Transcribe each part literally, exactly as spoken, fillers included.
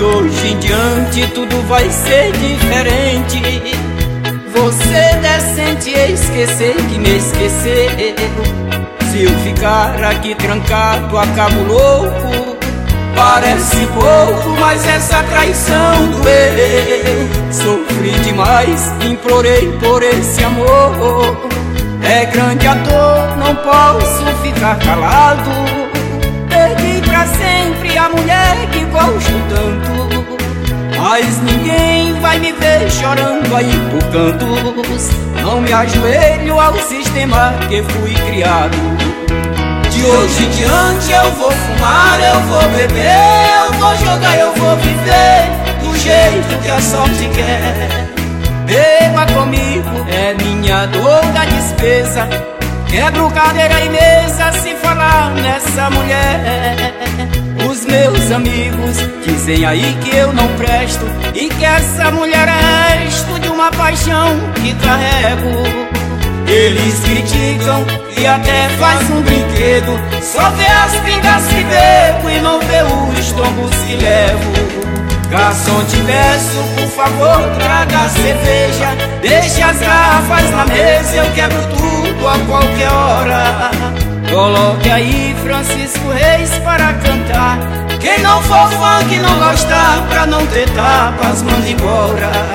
De hoje em diante tudo vai ser diferente. Você decente esquecer que me esquecer. Se eu ficar aqui trancado acabo louco. Parece pouco, mas essa traição doeu. Sofri demais, implorei por esse amor. É grande a dor, não posso ficar calado. Perdi pra sempre a mulher que gosto tanto. Mas ninguém vai me ver chorando aí por cantos. Não me ajoelho ao sistema que fui criado. De hoje em diante eu vou fumar, eu vou beber, eu vou jogar, eu vou viver do jeito que a sorte quer. Beba comigo, é minha dor da despesa. Quebro cadeira e mesa se falar nessa mulher. Os meus amigos dizem aí que eu não presto e que essa mulher é resto de uma paixão que carrego. Eles criticam e até faz um brinquedo, só vê as pingas que bebo e não vê os tombos que levo. Garçom, te peço, por favor, traga cerveja. Deixa as garrafas na mesa, eu quebro tudo a qualquer hora. Coloque aí Francisco Reis para cantar. Quem não for fã, que não gostar, pra não ter tapas, manda embora.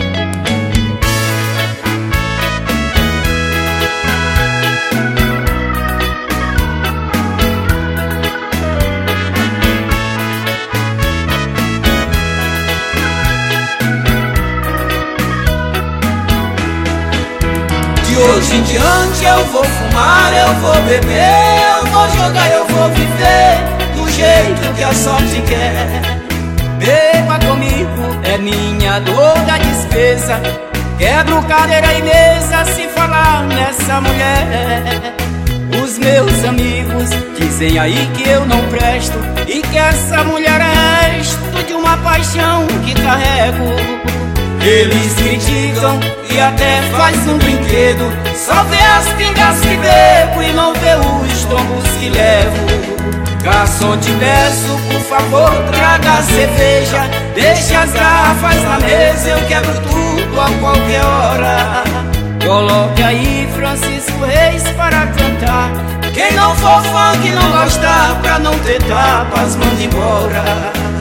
De hoje em diante eu vou fumar, eu vou beber, eu vou jogar, eu vou viver do jeito que a sorte quer. Beba comigo, é minha dor da despesa. Quebro cadeira e mesa se falar nessa mulher. Os meus amigos dizem aí que eu não presto e que essa mulher é resto de uma paixão que carrego. Eles criticam e até faz um brinquedo, só vê as pingas que bebo e não vê os tombos que levo. Garçom, te peço, por favor, traga cerveja. Deixa as garrafas na mesa, eu quebro tudo a qualquer hora. Coloque aí Francisco Reis para cantar. Quem não for fã, que não gostar, pra não ter tapas, manda embora.